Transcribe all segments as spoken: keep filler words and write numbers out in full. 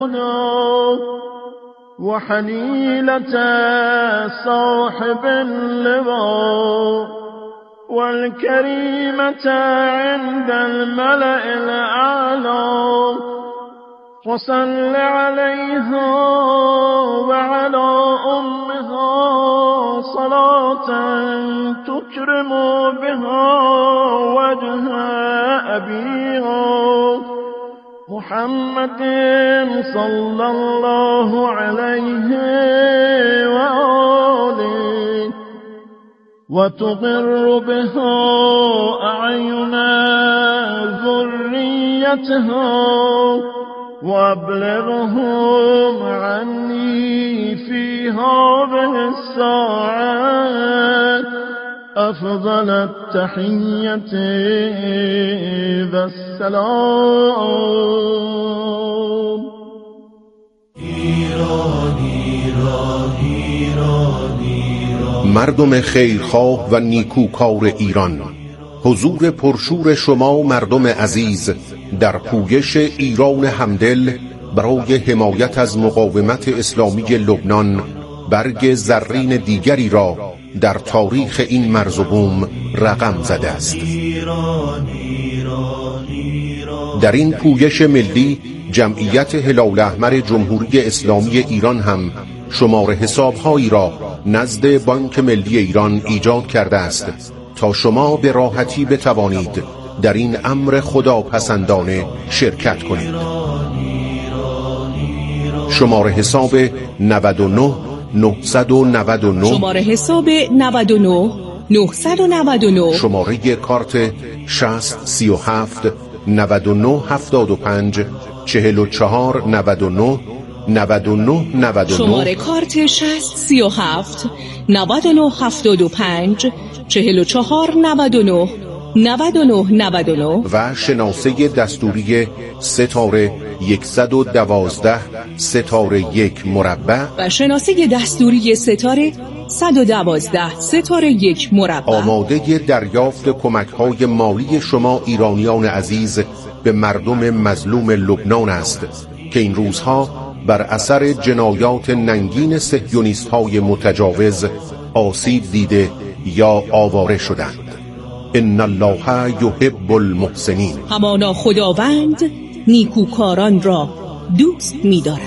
وحليلة صاحب اللواء والكريمة عند الملأ الأعلى وصل عليها وعلى أمها صلاة تكرم بها وجه أبيها محمد صلى الله عليه وآله وتقر بها أعين ذريتها وابلغهم عني فيها بالساعات أفضل التحية والسلام. ایران ایران ایران ایران مردم خیرخواه و نیکوکار ایران، حضور پرشور شما مردم عزیز در پویش ایران همدل برای حمایت از مقاومت اسلامی لبنان برگ زرین دیگری را در تاریخ این مرز و بوم رقم زده است. در این پویش ملی جمعیت هلال احمر جمهوری اسلامی ایران هم شمار حسابهایی را نزد بانک ملی ایران ایجاد کرده است تا شما به راحتی بتوانید در این امر خداپسندانه شرکت کنید. شماره حساب نود و نه نهصد و نود و نه شماره حساب نود و نه نهصد و نود و نه شماره کارت شصت سی و هفت نود و نه هفتاد و پنج چهل و چهار نود و نه نود و نه نود و نه شماره کارت شصت سی و هفت نود و نه هفتاد و پنج چهل و چهار نود و نه نود و نه نود و نه و شناسه دستوری ستاره صد و دوازده ستاره یک مربع و شناسه دستوری ستاره صد و دوازده ستاره یک مربع آماده دریافت کمک‌های مالی شما ایرانیان عزیز به مردم مظلوم لبنان است که این روزها بر اثر جنایات ننگین صهیونیست‌های متجاوز آسیب دیده یا آواره شدند. ان الله یحب المحسنین. همانا خداوند نیکوکاران را دوست می‌دارد.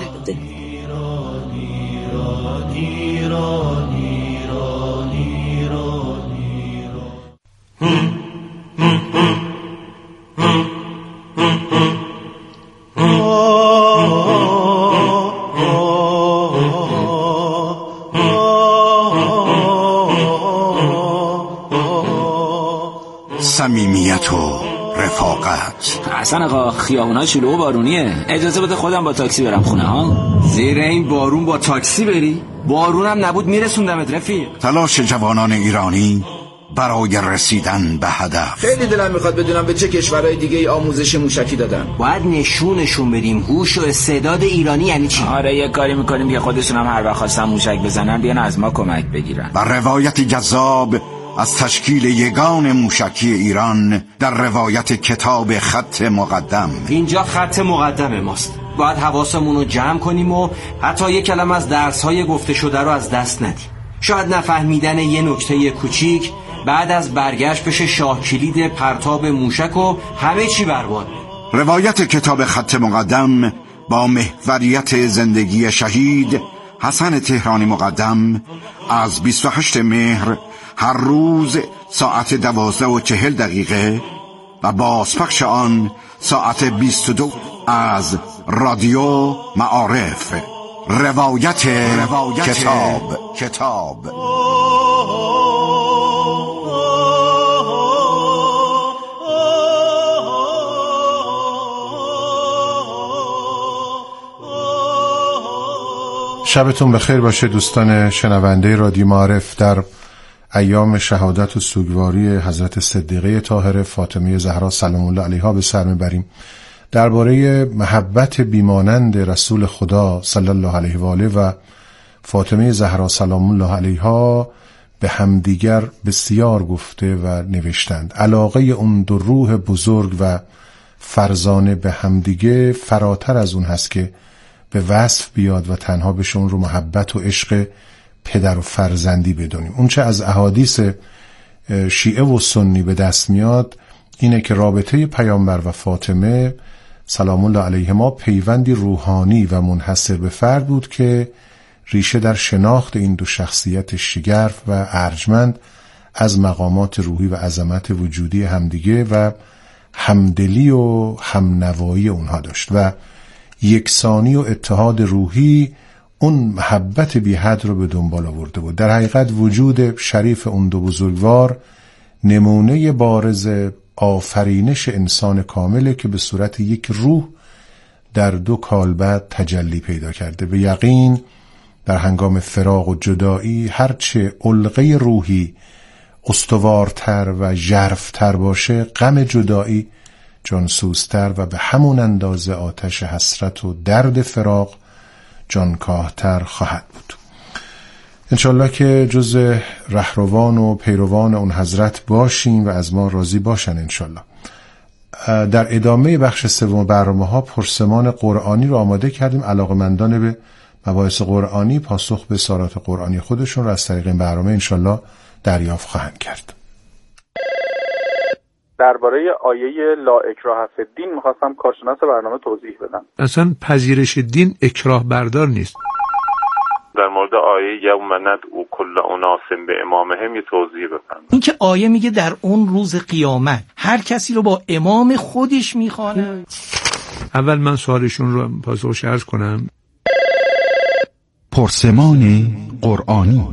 صمیمیت و رفاقت. حسن آقا خیابونا شلوغ و بارونیه، اجازه بده خودم با تاکسی برم خونه ها. زیر این بارون با تاکسی بری؟ بارونم نبود میرسوندمت رفیق. تلاش جوانان ایرانی برای رسیدن به هدف. خیلی دلم میخواد بدونم به چه کشورهای دیگه ای آموزش موشکی دادن. باید نشونشون بدیم هوش و استعداد ایرانی یعنی چی. آره یه کاری میکنیم که خودشون هم هر وقت خواستن موشک بزنن بیان از ما کمک بگیرن. و روایتی جذاب از تشکیل یگان موشکی ایران در روایت کتاب خط مقدم. اینجا خط مقدم ماست. باید حواسمون رو جمع کنیم و حتی یک کلمه از درس‌های گفته شده رو از دست ندیم. شاید نفهمیدن یه نکته کوچیک بعد از برگشت بشه شاه کلید پرتاب موشک و همه چی برباد. روایت کتاب خط مقدم با محوریت زندگی شهید حسن تهرانی مقدم از بیست و هشتم مهر هر روز ساعت دوازده و چهل دقیقه و بازپخش آن ساعت بیست و دو از رادیو معارف. روایت, روایت کتاب کتاب شبتون بخیر باشه دوستان شنونده رادیو معارف. در ایام شهادت و سوگواری حضرت صدیقه طاهره فاطمه زهرا سلام الله علیها به سر میبریم. درباره محبت بیمانند رسول خدا صلی الله علیه و آله و فاطمه زهرا سلام الله علیها به همدیگر بسیار گفته و نوشتند. علاقه اون دو روح بزرگ و فرزانه به همدیگه فراتر از اون هست که به وصف بیاد و تنها بهشون رو محبت و عشق پدر و فرزندی بدونیم. اون چه از احادیث شیعه و سنی به دست میاد اینه که رابطه پیامبر و فاطمه سلام الله علیهما پیوندی روحانی و منحصر به فرد بود که ریشه در شناخت این دو شخصیت شگرف و ارجمند از مقامات روحی و عظمت وجودی همدیگه و همدلی و همنوایی اونها داشت و یکسانی و اتحاد روحی اون محبت بی حد رو به دنبال آورده بود. در حقیقت وجود شریف اون دو بزرگوار نمونه بارز آفرینش انسان کامله که به صورت یک روح در دو کالبد تجلی پیدا کرده. به یقین در هنگام فراق و جدایی هرچه علقه روحی استوارتر و ژرفتر باشه، غم جدایی جانسوزتر و به همون اندازه آتش حسرت و درد فراق جانکاهتر خواهد بود. انشالله که جز رهروان و پیروان اون حضرت باشیم و از ما راضی باشن انشالله. در ادامه بخش سوم برنامه ها پرسمان قرآنی رو آماده کردیم. علاقمندان به مباحث قرآنی پاسخ به سوالات قرآنی خودشون رو از طریق این برنامه انشالله دریافت خواهند کرد. درباره آیه لا اکراه فی الدین میخواستم کارشناس برنامه توضیح بدم. اصلا پذیرش دین اکراه بردار نیست. در مورد آیه یوم ندعو کل اناس به امامهم یه توضیح بفرمایید. این که آیه میگه در اون روز قیامت هر کسی رو با امام خودش میخوانه. اول من سوالشون رو پاسخش عرض کنم. پرسمان قرآنی.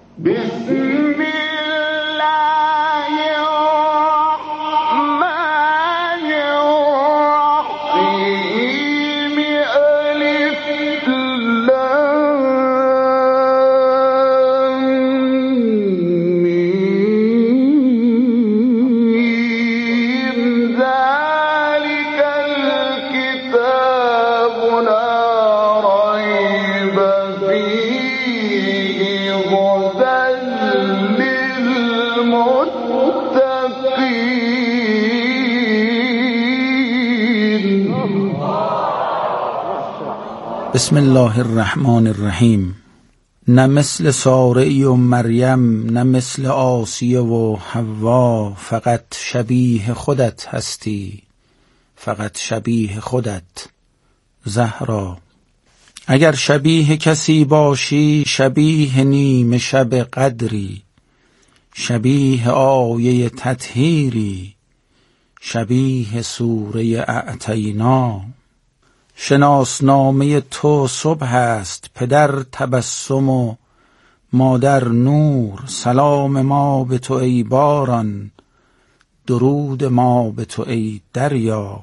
بسم الله الرحمن الرحیم. نه مثل سارعی و مریم، نه مثل آسیه و حوا، فقط شبیه خودت هستی، فقط شبیه خودت زهرا. اگر شبیه کسی باشی، شبیه نیمه شب قدری، شبیه آیه تطهیری، شبیه سوره اعطینا. شناسنامه تو صبح است، پدر تبسم و مادر نور. سلام ما به تو ای باران، درود ما به تو ای دریا.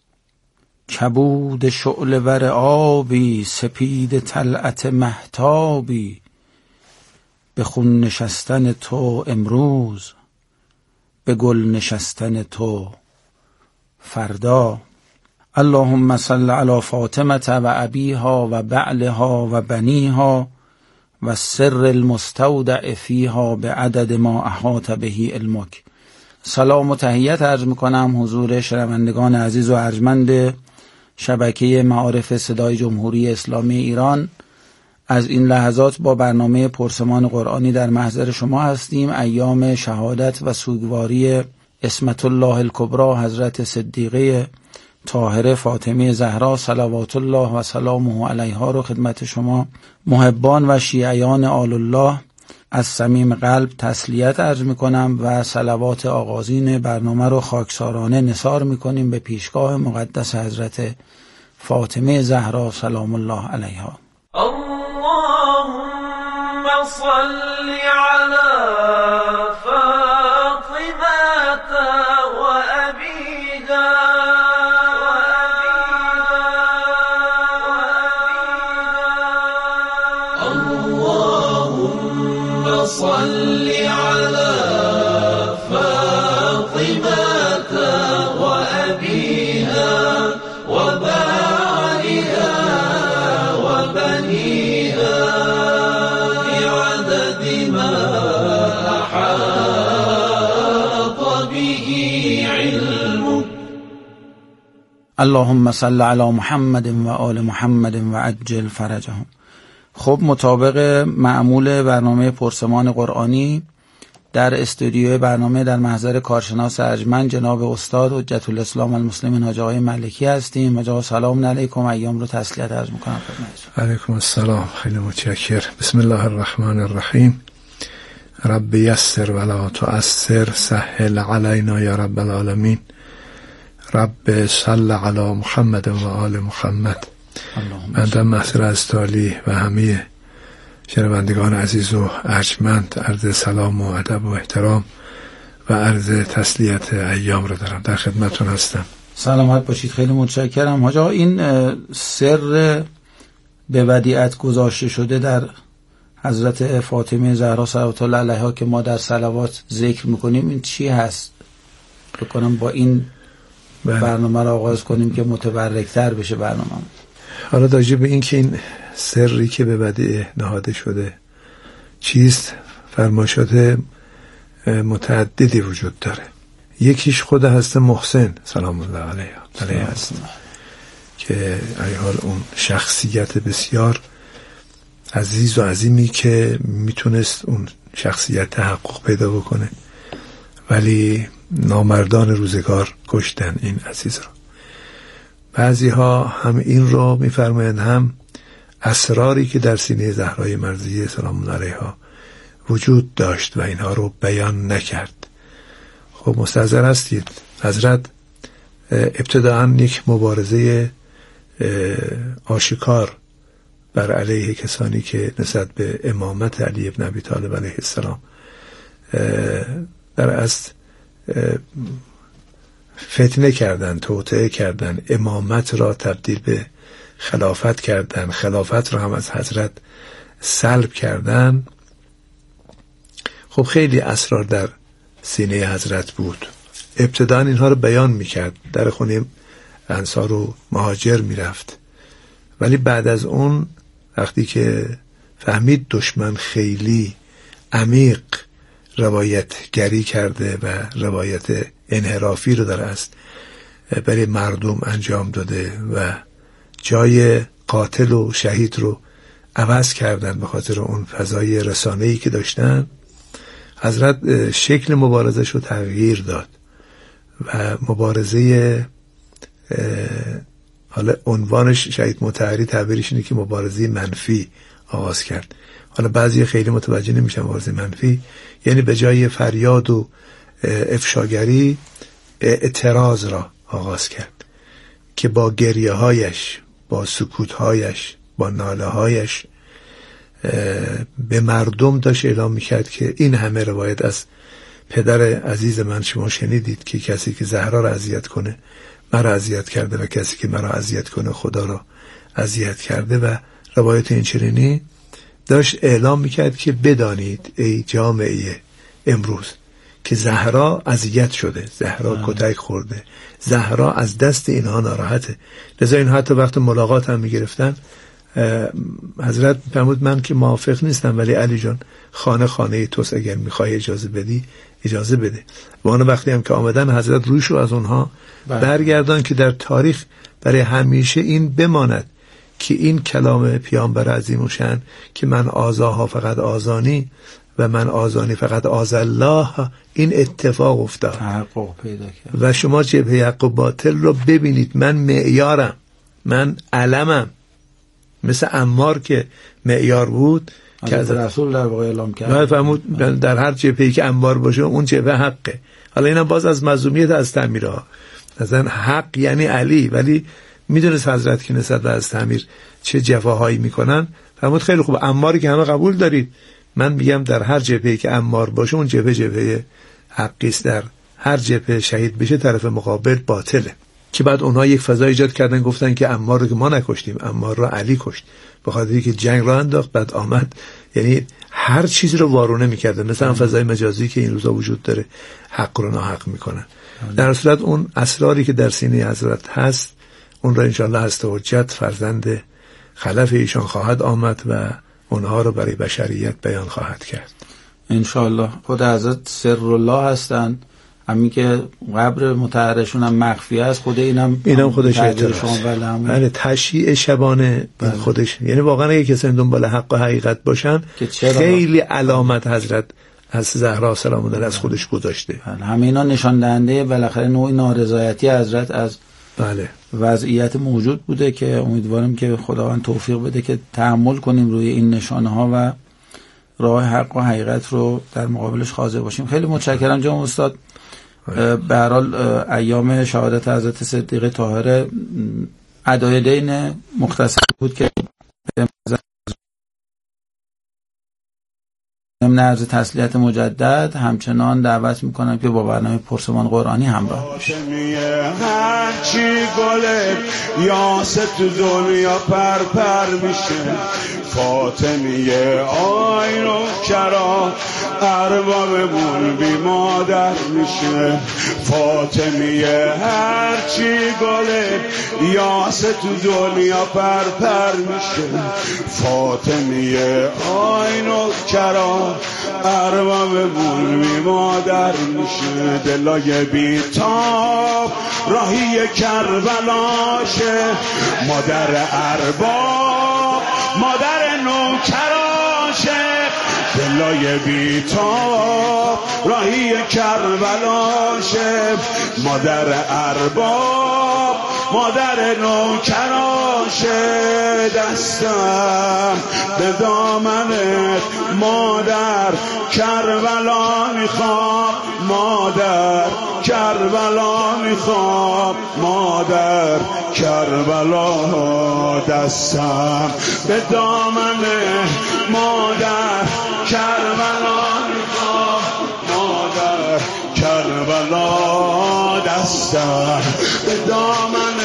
کبود شعله ور آبی، سپید طلعت مهتابی. به خون نشستن تو امروز، به گل نشستن تو فردا. اللهم صل علی فاطمه و ابیها و بعلها و بنیها و سر المستودع فیها به عدد ما احاط بهی علمک. سلام و تحیت عرض میکنم حضور شنوندگان عزیز و ارجمند شبکه معارف صدای جمهوری اسلامی ایران. از این لحظات با برنامه پرسمان قرآنی در محضر شما هستیم. ایام شهادت و سوگواری اسمت الله الکبری حضرت صدیقه طاهره فاطمه زهرا صلوات الله و سلامه علیها رو خدمت شما محبان و شیعیان آل الله از صمیم قلب تسلیت عرض میکنم و صلوات آغازین برنامه رو خاکسارانه نثار میکنیم به پیشگاه مقدس حضرت فاطمه زهرا سلام الله علیها. اللهم صل علی اللهم صل علی محمد و آل محمد و عجل فرجهم. خب مطابق معمول برنامه پرسمان قرآنی در استودیوی برنامه در محضر کارشناس ارجمند جناب استاد حجت الاسلام المسلمین حاج آقای ملکی هستیم. حاج آقا سلام علیکم، ایام رو تسلیت عرض میکنم خدمتتون. علیکم السلام، خیلی متشکر. بسم الله الرحمن الرحیم. رب یسر ولا تعسر، سهل علینا یا رب العالمین. رب صل علی محمد و آل محمد. بنده محضر از تالی و همه شنوندگان عزیز و ارجمند عرض سلام و ادب و احترام و عرض تسلیت ایام رو دارم. در خدمتتون هستم. سلامت باشید، خیلی متشکرم. حاج آقا این سر به ودیعت گذاشته شده در حضرت فاطمه زهرا صلوات الله علیها که ما در صلوات ذکر میکنیم، این چی هست؟ بکنم با این برنامه رو آغاز کنیم که متبرکتر بشه برنامه. حالا راجع به این که این سری که به ودیعه نهاده شده چیست، فرمایشات متعددی وجود داره. یکیش خود هست محسن سلام الله علیه علیه هست که ای حال اون شخصیت بسیار عزیز و عظیمی که میتونست اون شخصیت تحقق پیدا بکنه، ولی نامردان روزگار کشتن این عزیز رو. بعضی ها هم این رو میفرمایند هم اسراری که در سینه زهرای مرضیه سلام الله علیها وجود داشت و اینها رو بیان نکرد. خب مستحضر هستید حضرت ابتداعا یک مبارزه آشکار بر علیه کسانی که نسبت به امامت علی ابن ابی طالب علیه السلام در اصل فتنه کردن، توطئه کردن، امامت را تبدیل به خلافت کردن، خلافت را هم از حضرت سلب کردن. خب خیلی اسرار در سینه حضرت بود. ابتداً اینها رو بیان میکرد، در خونه انصار و مهاجر میرفت، ولی بعد از اون وقتی که فهمید دشمن خیلی عمیق روایت گری کرده و روایت انحرافی رو در است برای مردم انجام داده و جای قاتل و شهید رو عوض کردن به خاطر اون فضای رسانه‌ای که داشتن، حضرت شکل مبارزش رو تغییر داد و مبارزه حالا عنوانش شهید مطهری تعبیرش اینه که مبارزه منفی آغاز کرد. حالا بعضی خیلی متوجه نمیشن مبارزه منفی یعنی به جای فریاد و افشاگری اعتراض را آغاز کرد که با گریه هایش، با سکوت هایش، با ناله هایش به مردم داشت اعلام میکرد که این همه روایت از پدر عزیز من شما شنیدید که کسی که زهرا را اذیت کنه مرا اذیت کرده و کسی که مرا اذیت کنه خدا را اذیت کرده و روایت این چنینی داشت اعلام میکرد که بدانید ای جامعه امروز که زهرا اذیت شده، زهرا کتک خورده، زهرا از دست اینها ناراحته. لذا این حتی وقت ملاقات هم میگرفتن حضرت فرمود من که موافق نیستم ولی علی جان خانه خانه توست، اگر میخوای اجازه بدی اجازه بده. و آن وقتی هم که آمدن حضرت روش رو از اونها برگردان که در تاریخ برای همیشه این بماند که این کلام پیامبر عظیم و شأن که من آزاها فقط آزانی و من آزانی فقط آزالله، این اتفاق افتاد تحقق پیدا کرد و شما جبهه حق و باطل رو ببینید. من معیارم، من علمم، مثل عمار که معیار بود که از رسول در واقع اعلام کرد فرمود در هر جبهه‌ای که انبار باشه اون جبهه حقه. حالا اینم باز از مظلومیت از تعمیرها، مثلا حق یعنی علی، ولی میدونست حضرت که نسبت به از تعمیر چه جفاهایی میکنن. فرمود خیلی خوب، عماری که همه قبول دارید، من میگم در هر جبهه‌ای که عمار باشه اون جبهه جبهه حقی است، در هر جبهه شهید بشه طرف مقابل باطله. که بعد اونها یک فضا ایجاد کردن، گفتن که عمار رو که ما نکشتیم، عمار رو علی کشت، به خاطر که جنگ را انداخت بعد آمد، یعنی هر چیز رو وارونه میکردن، مثلا فضای مجازی که این روزا وجود داره حق رو ناحق میکنن. در صورت اون اسراری که در سینه حضرت هست اون را انشاءالله هست حجت فرزند خلف ایشان خواهد آمد و اونها رو برای بشریت بیان خواهد کرد انشاءالله. خود حضرت سر الله هستند، همین که قبر مطهرشون هم مخفی است، خود اینم اینم خودش اعتراض. بله تشییع شبانه این خودش، یعنی واقعا اگه کسی دنبال حق و حقیقت باشن خیلی علامت حضرت از زهرا سلام الله از خودش گذاشته. بله همه اینا نشان دهنده بالاخره نوع نارضایتی حضرت از بله وضعیت موجود بوده که امیدوارم که خداوند توفیق بده که تحمل کنیم روی این نشانه ها و راه حق و حقیقت رو در مقابلش حاضر باشیم. خیلی متشکرم جناب استاد. به هر حال ایام شهادت حضرت صدیقه طاهره ادای دین مختصر بود که ضمن عرض تسلیت مجدد همچنان دعوت میکنم که با برنامه پرسمان قرآنی همراه باشید. هرچی گله یاست تو دنیا پر پر میشه، فاطمیه آین و کرا اربابمون بی مادر میشه. فاطمیه هرچی گله یاست تو دنیا پر پر میشه، فاطمیه آین و کرا اربابمون بی مادر میشه. دلای بی تاب راهی کربلاشه، مادر ارباب مادر نوکراشه. دلای بی تاب راهی کربلاشه، مادر ارباب مادر نوکراشه. دستم به دامنت مادر کربلا میخوام، مادر کربلا میخوام، مادر کربلا. دستم به دامنت مادر کربلا میخوام، مادر کربلا. دستم به دامنت.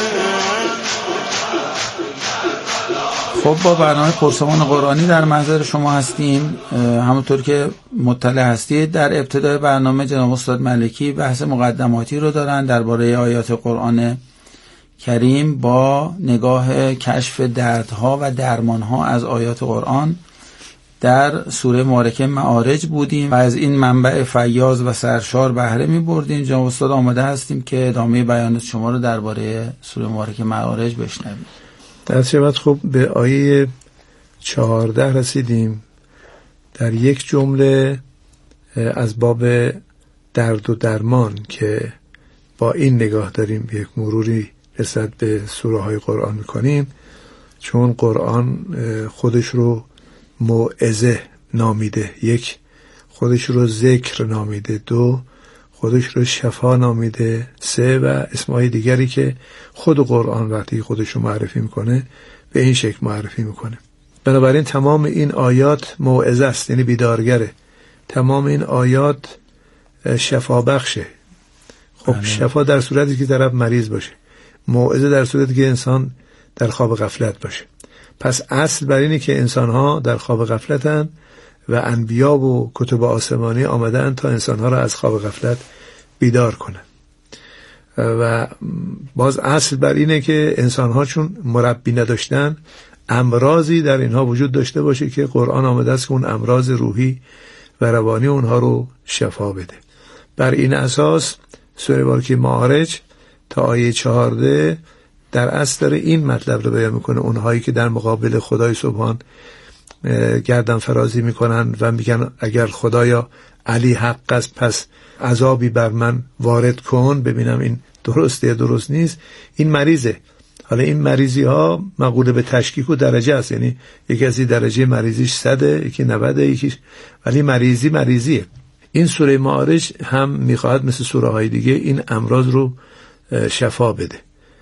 خب با برنامه پرسمان قرآنی در محضر شما هستیم. همونطور که مطلع هستید در ابتدای برنامه جناب استاد ملکی بحث مقدماتی رو دارن درباره آیات قرآن کریم با نگاه کشف دردها و درمانها از آیات قرآن. در سوره مبارکه معارج بودیم و از این منبع فیاض و سرشار بهره می بردیم. جناب استاد آماده هستیم که ادامه بیانات شما رو درباره سوره مبارکه معارج بشنویم. در شبت خب به آیه چهارده رسیدیم. در یک جمله از باب درد و درمان که با این نگاه داریم یک مروری نسبت به سوره های قرآن میکنیم، چون قرآن خودش رو موعظه نامیده، یک خودش رو ذکر نامیده، دو خودش رو شفا نامیده، سه و اسمای دیگری که خود قرآن وقتی خودش رو معرفی میکنه به این شکل معرفی میکنه. بنابراین تمام این آیات موعظه است، یعنی بیدارگره. تمام این آیات شفا بخشه. خب آمین. شفا در صورتی که طرف مریض باشه، موعظه در صورتی که انسان در خواب غفلت باشه. پس اصل بر اینه که انسان‌ها در خواب غفلتن و انبیا و کتب آسمانی آمدن تا انسان‌ها را از خواب غفلت بیدار کنن. و باز اصل بر اینه که انسان‌ها چون مربی نداشتن، امراضی در اینها وجود داشته باشه که قرآن آمده است که اون امراض روحی و روانی اونها رو شفا بده. بر این اساس سوره مبارکه معارج تا آیه چهارده در اصل داره این مطلب رو بیان میکنه. اونهایی که در مقابل خدای سبحان گردن فرازی میکنن و میگن اگر خدایا علی حق است پس عذابی بر من وارد کن، ببینم این درسته یا درست نیست، این مریضه. حالا این مریضی ها مقوله به تشکیک و درجه است، یعنی یکی از درجه مریضیش صده، یکی نوده، یکی، ولی مریضی مریضیه. این سوره معارج هم میخواهد مثل سوره های دیگه این امراض رو شفا بده.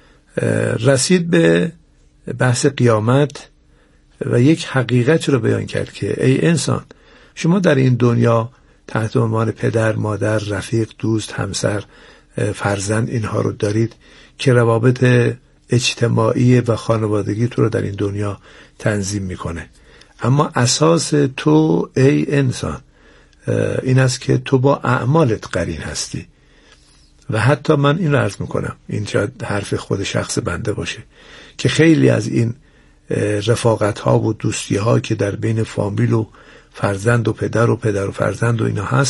رسید به بحث قیامت و یک حقیقت رو بیان کرد که ای انسان، شما در این دنیا تحت عنوان پدر، مادر، رفیق، دوست، همسر، فرزند اینها رو دارید که روابط اجتماعی و خانوادگی تو رو در این دنیا تنظیم میکنه. اما اساس تو ای انسان این است که تو با اعمالت قرین هستی. و حتی من این رو عرض میکنم، این شاید حرف خود شخص بنده باشه، که خیلی از این رفاقت ها و دوستی ها که در بین فامیل و فرزند و پدر و پدر و فرزند و اینا هست،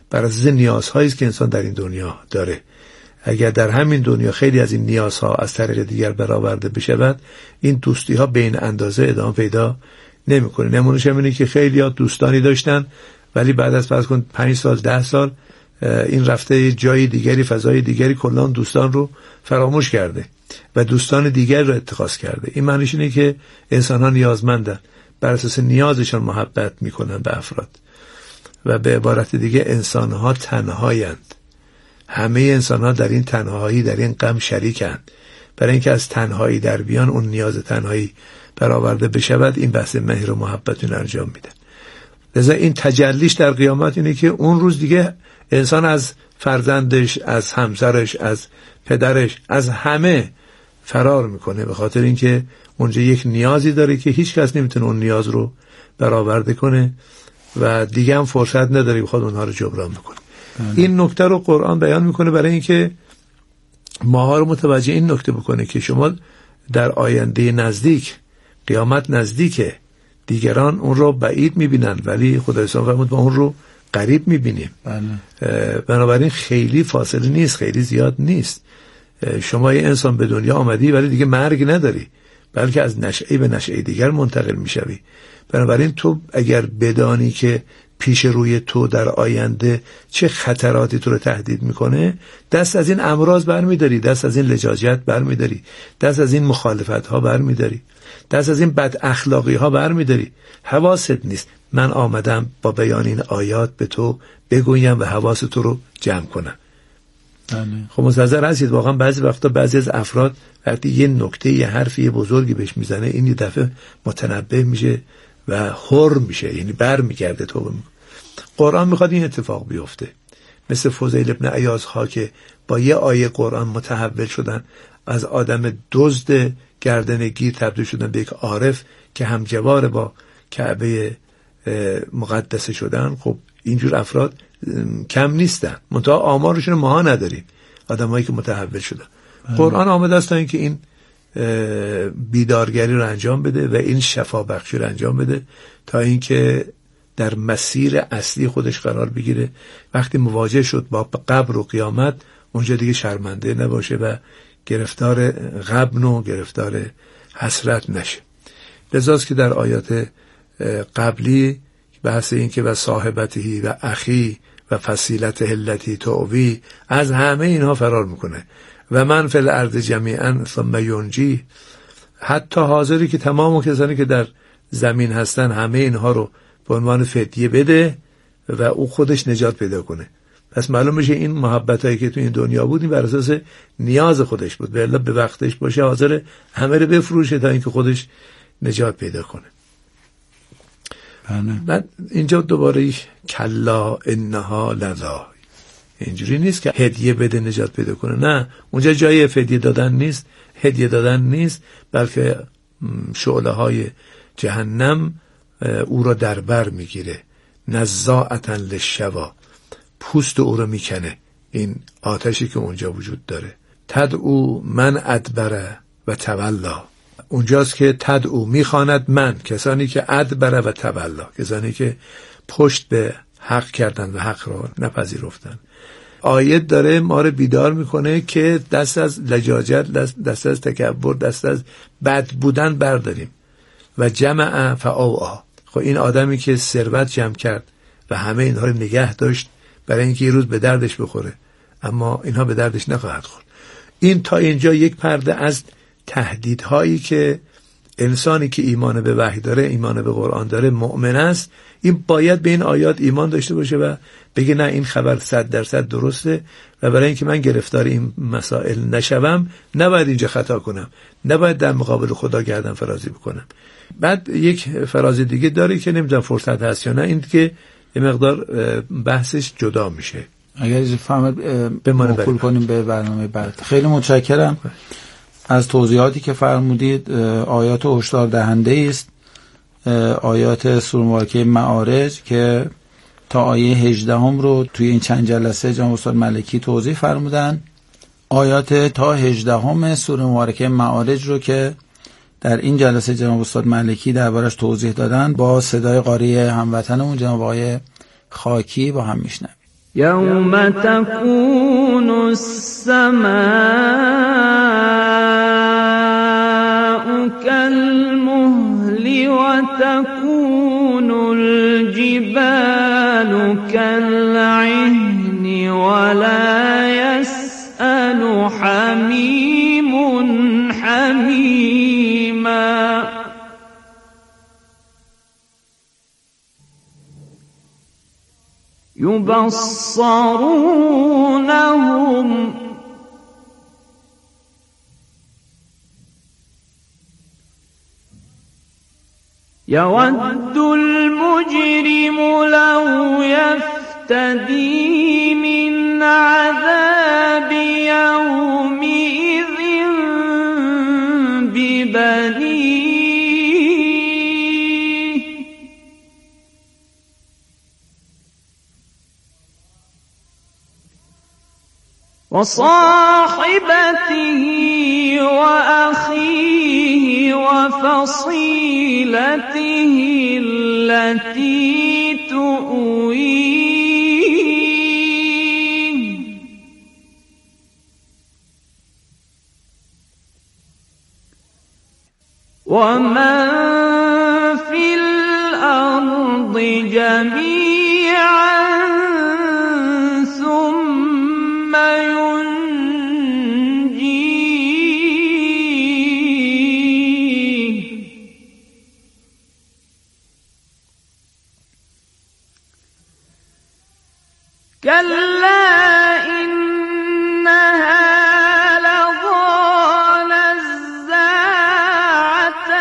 بر اساس نیازهایی است که انسان در این دنیا داره. اگر در همین دنیا خیلی از این نیازها از طریق دیگر برآورده بشود، این دوستی ها بین اندازه ادامه پیدا نمیکنه. نمونهش اینه که خیلی ها دوستانی داشتن ولی بعد از فرض کن پنج سال ده سال این رفته جای دیگری، فضای دیگری، کلا دوستان رو فراموش کرده و دوستان دیگر رو اتخاذ کرده. این معنیش اینه که انسان ها نیازمندن، بر اساس نیازشان محبت میکنن به افراد و به عبارت دیگه انسان ها تنهایند. همه انسان ها در این تنهایی، در این غم شریکند. برای اینکه از تنهایی در بیان، اون نیاز تنهایی برآورده بشود، این بحث مهر و محبت رو انجام میدن. لذا این تجلیش در قیامت اینه که اون روز دیگه انسان از فرزندش، از همسرش، از پدرش، از همه فرار میکنه، به خاطر اینکه اونجا یک نیازی داره که هیچ کس نمیتونه اون نیاز رو برآورده کنه و دیگه هم فرصت نداره بخواد اونها رو جبران بکنه. این نکته رو قرآن بیان میکنه برای اینکه ماها رو متوجه این نکته بکنه که شما در آینده نزدیک، قیامت نزدیکه، دیگران اون رو بعید میبینن ولی خدای سبحانه فرمود ما اون رو قریب میبینیم. بنابراین خیلی فاصله نیست، خیلی زیاد نیست. شما یه انسان به دنیا آمدی ولی دیگه مرگ نداری، بلکه از نشعه به نشعه دیگر منتقل میشوی. بنابراین تو اگر بدانی که پیش روی تو در آینده چه خطراتی تو رو تهدید میکنه، دست از این امراض برمیداری، دست از این لجاجت برمیداری، دست از این مخالفت ها برمیداری، دست از این بد اخلاقی ها برمیداری. حواست نیست. من آمدم با بیان این آیات به تو بگویم و حواس تو رو جمع کنم. خب منتظر هستید واقعا بعضی وقتا بعضی از افراد وقتی یه نکته یه حرفی یه بزرگی بهش میزنه، این یه دفعه متنبه میشه و حر میشه، یعنی بر میگرده توبه میکنه. قرآن میخواد این اتفاق بیفته، مثل فضیل ابن عیاض ها که با یه آیه قرآن متحول شدن، از آدم دزد گردنگیر تبدیل شدن به یک عارف که همجوار با کعبه مقدسه شدن. خب اینجور افراد کم نیستن، منتها آمارشون ماها نداریم، آدمایی که متحول شدن. قرآن آمده است تا اینکه این بیدارگری رو انجام بده و این شفا بخشی رو انجام بده تا اینکه در مسیر اصلی خودش قرار بگیره. وقتی مواجه شد با قبر و قیامت، اونجا دیگه شرمنده نباشه و گرفتار غبن و گرفتار حسرت نشه. لذاست که در آیات قبلی بحث این که و صاحبتی و اخی و فصیلت هلتی تووی، از همه اینها فرار میکنه. و من فی الارض جمیعا ثم ینجی، حتی حاضری که تمام کسانی که در زمین هستن همه اینها رو به عنوان فدیه بده و او خودش نجات پیدا کنه. پس معلوم میشه این محبت هایی که تو این دنیا بود این بر اساس نیاز خودش بود، به به وقتش باشه حاضر همه رو بفروشه تا اینکه خودش نجات پیدا کنه. بعد اینجا دوباره کلا انها لظا، اینجوری نیست که هدیه بده نجات پیدا کنه، نه، اونجا جای فدیه دادن نیست، هدیه دادن نیست، بلکه شعله های جهنم او را در بر میگیره، نزاعتا للشوا، پوست او را میکنه، این آتشی که اونجا وجود داره. تدعو من ادبره و تولا، اونجاست که تدعو میخواند من، کسانی که ادبره و تولا، کسانی که پشت به حق کردن و حق را نپذیرفتن. آیت داره ما رو بیدار میکنه که دست از لجاجت، دست, دست از تکبر، دست از بد بودن برداریم. و جمع فاوعا، خب این آدمی که ثروت جمع کرد و همه اینها رو نگه داشت برای اینکه یه روز به دردش بخوره، اما اینها به دردش نخواهد خورد. این تا اینجا یک پرده از تهدیدهایی که انسانی که ایمان به وحی داره، ایمان به قرآن داره، مؤمن است، این باید به این آیات ایمان داشته باشه و بگه نه این خبر صد درصد درسته و برای اینکه من گرفتار این مسائل نشوم نباید اینجا خطا کنم، نباید در مقابل خدا گردن فرازی بکنم. بعد یک فراز دیگه داره که نمیدونم فرصت هست یا نه، این که یه مقدار بحثش جدا میشه. اگر اجازه فرمایید موکول کنیم به برنامه بعد. خیلی متشکرم از توضیحاتی که فرمودید. آیات هشدار دهنده است، آیات سوره مبارکه معارج که تا آیه هجده هم رو توی این چند جلسه جناب استاد ملکی توضیح فرمودن. آیات تا هجده هم سوره مبارکه معارج رو که در این جلسه جناب استاد ملکی دربارش توضیح دادن با صدای قاری هموطنمون جناب آقای خاکی با هم میشنویم. یوم تکون السماء کالمهل و تکون الجبال کالعهن ولا يسأل حمیم حمیما. یبصرونهم یود المجرم لو یفتدی من عذاب یومئذ ببنیه و صاحبته و اخیه و فصیلته التي تؤویه و من فی الارض جمیعا ثم ينجيه كلا إنها لظى نزاعة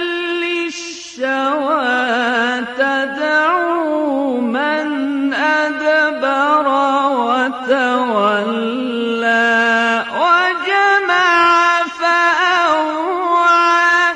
للشوى تدعو من أدبر وتولى وجمع فأوعى.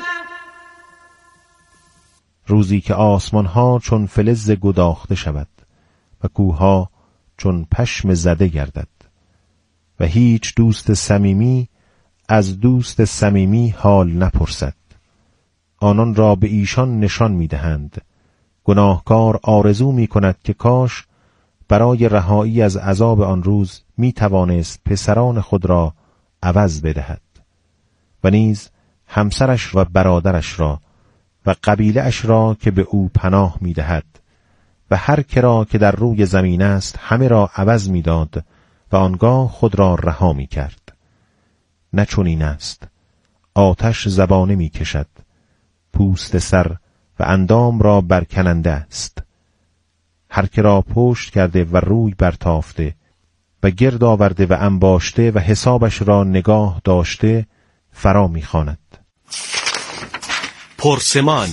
روزی که آسمان ها چون فلز گداخته شود و کوهها چون پشم زده گردد و هیچ دوست صمیمی از دوست صمیمی حال نپرسد. آنان را به ایشان نشان می‌دهند. گناهکار آرزو می‌کند که کاش برای رهایی از عذاب آن روز می‌توانست پسران خود را عوض بدهد و نیز همسرش و برادرش را و قبیله‌اش را که به او پناه می‌دهد و هر کرا که در روی زمین است همه را عوض می‌داد و آنگاه خود را رها می‌کرد. نه چنین است. آتش زبانه می‌کشد، پوست سر و اندام را برکننده است. هر کرا پشت کرده و روی برتافته و گرد آورده و انباشته و حسابش را نگاه داشته فرا می‌خواند. پرسمان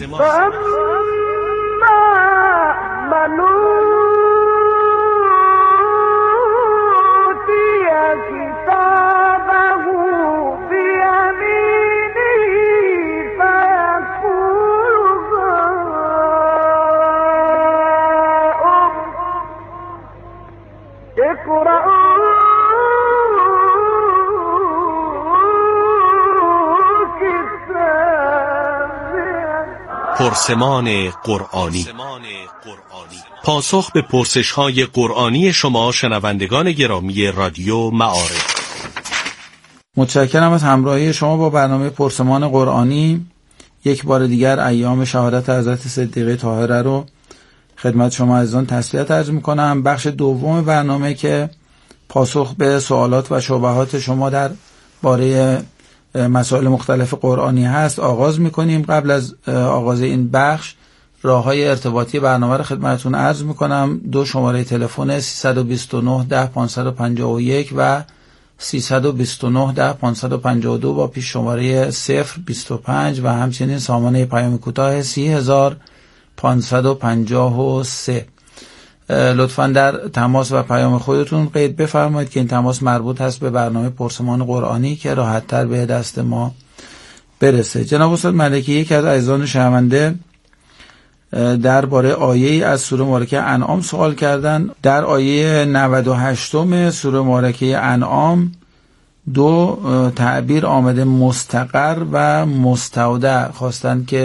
پرسمان قرآنی. پاسخ به پرسش‌های قرآنی شما شنوندگان گرامی رادیو معارف. متشکرم از همراهی شما با برنامه پرسمان قرآنی. یک بار دیگر ایام شهادت حضرت صدیقه طاهره رو خدمت شما عزیزان تسلیت عرض می‌کنم. بخش دوم برنامه که پاسخ به سوالات و شبهات شما در باره مسائل مختلف قرآنی هست آغاز می‌کنیم. قبل از آغاز این بخش راه‌های ارتباطی برنامه رو خدمتتون عرض می‌کنم. دو شماره تلفن سه دو نه ده پانصد و پنجاه و یک و سه دو نه ده پانصد و پنجاه و دو با پیش شماره صفر بیست و پنج و همچنین سامانه پیام کوتاه سی هزار پانصد و پنجاه و سه. لطفاً در تماس و پیام خودتون قید بفرمایید که این تماس مربوط هست به برنامه پرسمان قرآنی که راحت‌تر به دست ما برسه. جناب استاد ملکی یک از عزیزان شنونده درباره آیه‌ای از سوره مبارکه انعام سوال کردن. در آیه نود و هشت سوره مبارکه انعام دو تعبیر آمده، مستقر و مستودع. خواستن که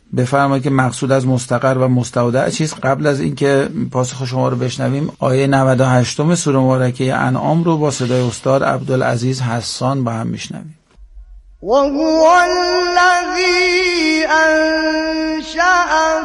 بفرمایید که مقصود از مستقر و مستودع چیست. قبل از اینکه پاسخ شما رو بشنویم، آیه نود و هشت سوره مبارکه انعام رو با صدای استاد عبدالعزیز حسان با هم میشنویم. وهو الذی انشأ